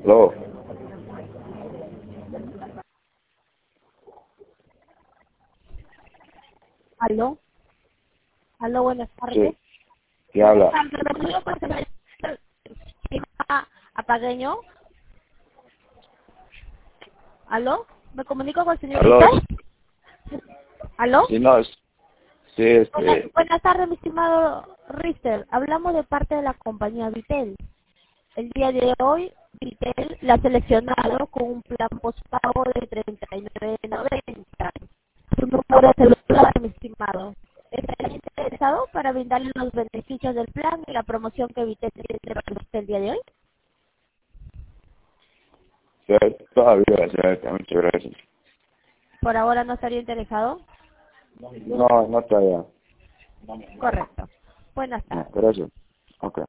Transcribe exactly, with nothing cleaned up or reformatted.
Aló. Aló. Aló, buenas tardes. Sí. ¿Quién habla? Apagueño. ¿Aló? ¿Me comunico con el señor Aló. Richter? ¿Aló? Sí, no, es, sí, Buenas, este, buenas tardes, mi estimado Richter. Hablamos de parte de la compañía Vitel. El día de hoy, Vitel la ha seleccionado con un plan postpago de treinta y nueve noventa. Su número de celular, mi estimado. ¿Está interesado para brindarle los beneficios del plan y la promoción que Vitel tiene para usted el día de hoy? sí, todavía, señorita, muchas gracias. ¿Por ahora no estaría interesado? No, no está ya. Correcto. Buenas No, tardes. gracias. Ok.